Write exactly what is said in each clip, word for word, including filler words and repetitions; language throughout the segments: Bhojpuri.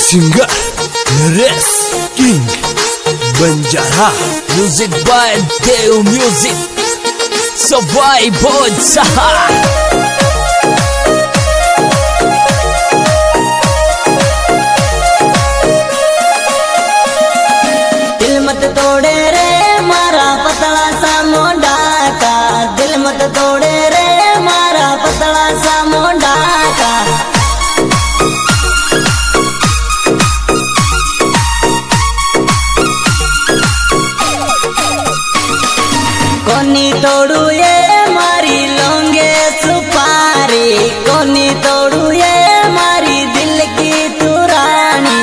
Singer Res King Banjara Music by Dev Music Sabay Bhoj Saha दिल मत तोड़े रे मारा पतला सा मोंडा का दिल मत तोड़े रे मारा पतला सा मोंडा का कोनी तोड़ू ये मारी लोंगे सुपारी कोनी तोड़ू ये मारी दिल की तुरानी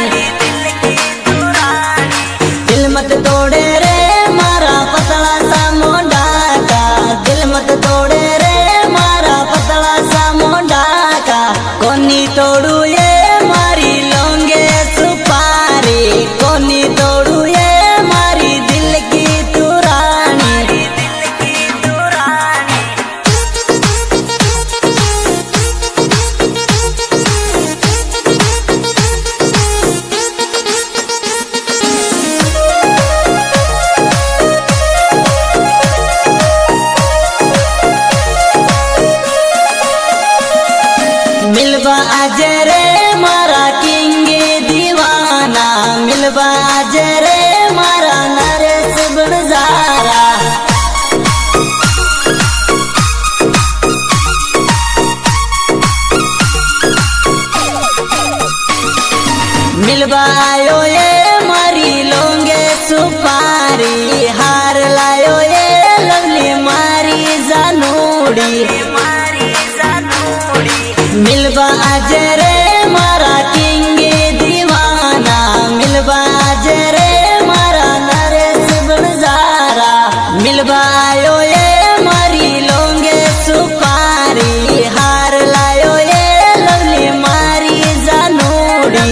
दिल मत तोड़े रे मारा पतला सा मोंडा का दिल मत तोड़े रे मारा पतला सा मोंडा का कोनी तोड़ू ये मारी लोंगे सुपारी कोनी तोड़ू ये मारी दिल की तुरानी मिलबा आज रे मारा किंग दीवाना मिलबा आज रे मारा नरेश बनजारा मिलबा आयो ये मारी लोंगे सुपारी हार लायो ये लवली मारी जानूड़ी मिलबा आज रे मारा किंग दीवाना मिलबा आज रे मारा नरेश बनजारा मिलबा आयो ये मारी लोंगे सुपारी हार लायो ये लवली मारी जानूड़ी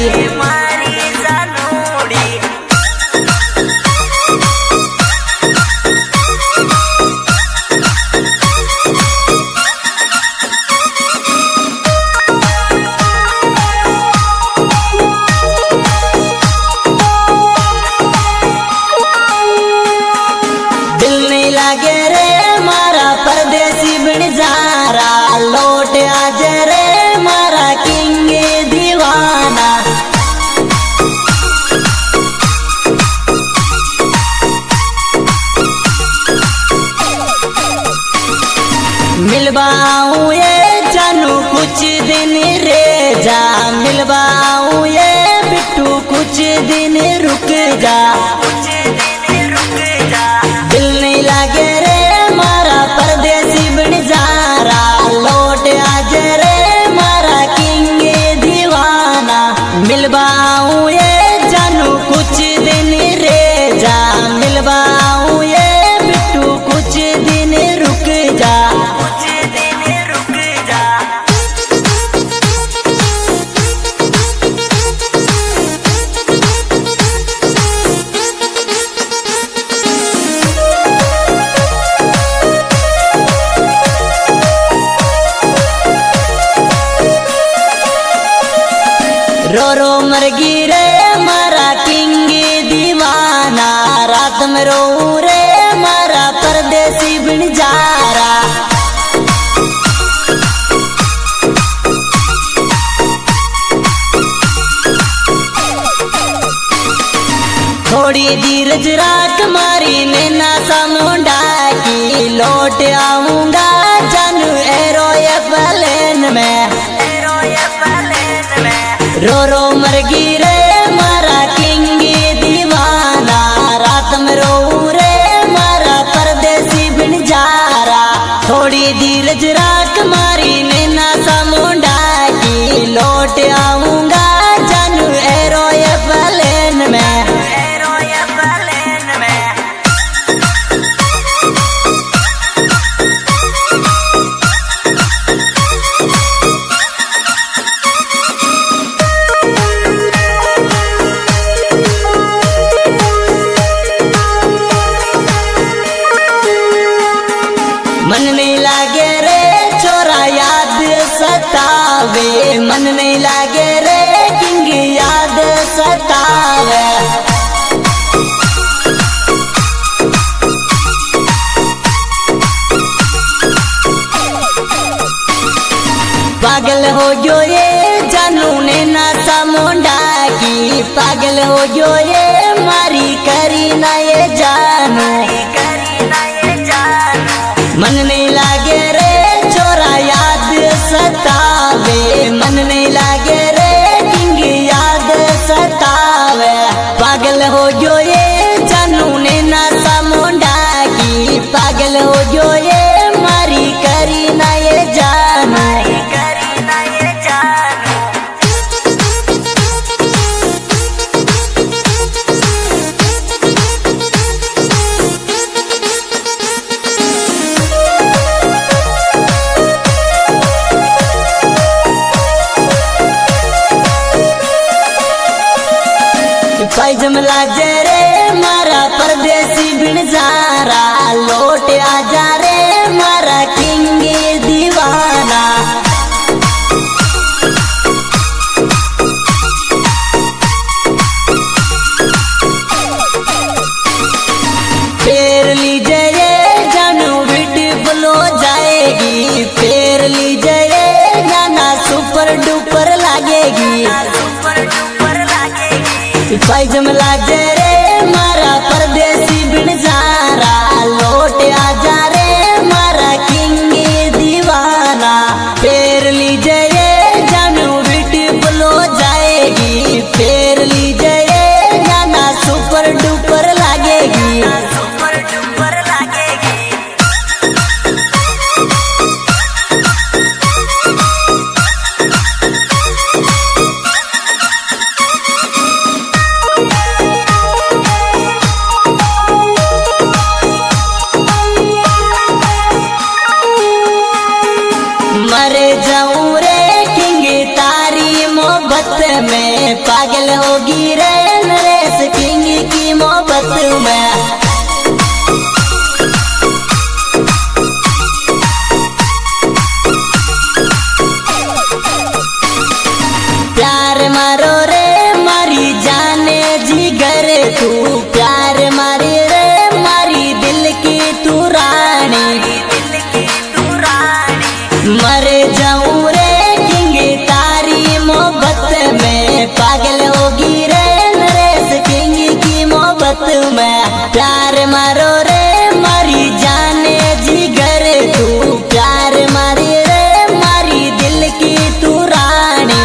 दिल नहीं लागे रे मारा परदेसी बनजारा लौट आज रे मारा किंग दीवाना मिलबाऊं ये जानू कुछ दिन रे जा मिलबाऊं ये बिट्टू कुछ दिन रुक जा दिल नहीं लागे रे मारा परदेसी बनजारा लौट आज रे मारा किंग दीवाना मिलबाऊं ये जानू कुछ दिन रे जा मिलबाऊं ये बिट्टू कुछ दिन रुक जा रो रो मरगी रे मारा किंग दीवाना रात में रो रे मारा परदेसी बनजारा थोड़ी धीरज राख मारी नैना सा मुंडा की लौट आऊंगा जानू एरो ये प्लेन में रो रो मरगी रे मारा किंग दीवाना रात में रो रे मारा परदेसी बनजारा थोड़ी धीरज राख मारी नैना सा मुंडा की लौट आऊंगा जानू एरो ये प्लेन में पागल हो गयो ये जानू ने नासा मोंडा की, पागल हो गयो ये मारी करी ना ये जानू, मन नहीं लागे रे छोरा याद सतावे, मन नहीं लागे रे किंग याद सतावे। पागल हो गयो ये जानू ने नासा मोंडा की, पागल हो गयो ये मारी करी ना ये जानू। पैजम लाजे रे मारा परदेसी बिनजारा, लौट आजा रे मारा किंग दीवाना। फेर लीजे ये जानू ब्यूटीफुल हो जाएगी, फेर लीजे ये गाना सुपर डुपर लागेगी। पैजम लाजे रे मारा परदेसी बिनजारा, लौट आजा रे मारा किंग दीवाना। फेर लीजे ये जानू ब्यूटीफुल हो जाएगी, फेर लीजे ये गाना सुपर डुपर लागेगी। मरे जाऊं रे किंग तारी मोहब्बत में, पागल होगी रे नरेश किंग की मोहब्बत में। प्यार मारो रे मारी जाने जिगर तू, प्यार मारी रे मारी दिल की तू रानी। मरे जाऊं रे किंग तारी मोहब्बत में, पागल होगी रे नरेश किंग की मोहब्बत में। प्यार मारो रे मारी जाने जिगर तू, प्यार मारी रे मारी दिल की तू रानी।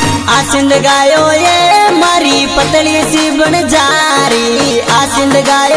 आसिंद गायो ये मारी पतली सी बन जारी, आसिंद गायो